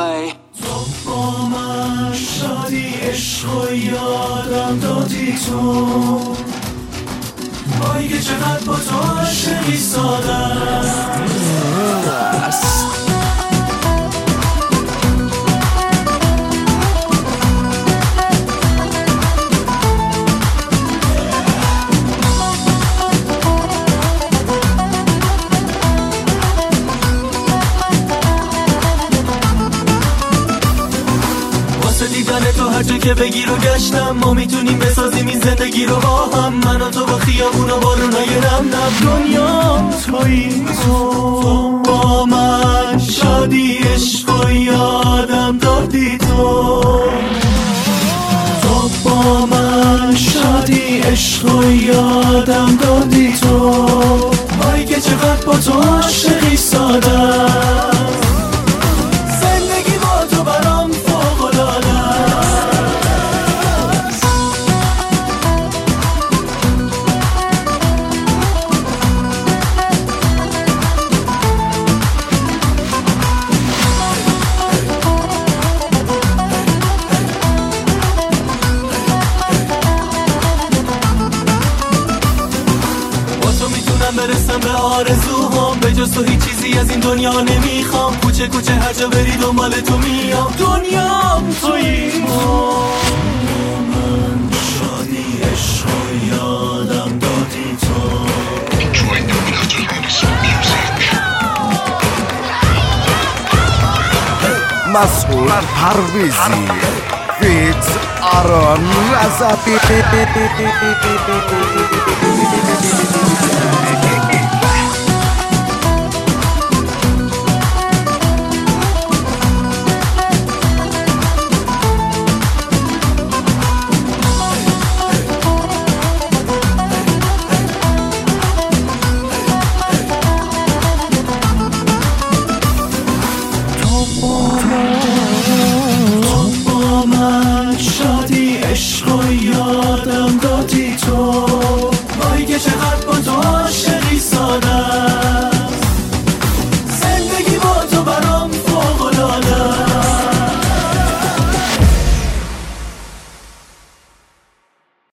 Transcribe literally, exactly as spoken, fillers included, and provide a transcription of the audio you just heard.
play. تو با من شادی عشق و یادم دادی تو، وای که چقدر با تو عاشقی ساده است. دیدن تو هر جا که بگی رو گشتم، ما میتونیم بسازیم این زندگی رو با هم، من و تو با خیابون و بارونای نم نم. دنیا تویی تو، تو با من شادی عشق و یادم دادی تو، تو با من شادی عشق و یادم دادی تو، وای که چقدر با تو عاشقی ساده. برسم به آرزوهام، به جز تو هیچ چیزی از این دنیا نمیخوام، کوچه کوچه هر جا بری دنبال تو میام. دنیا تویی تو، من شادی عشق و یادم دادی تو. مسئول پرویزی فیت آران رزبی.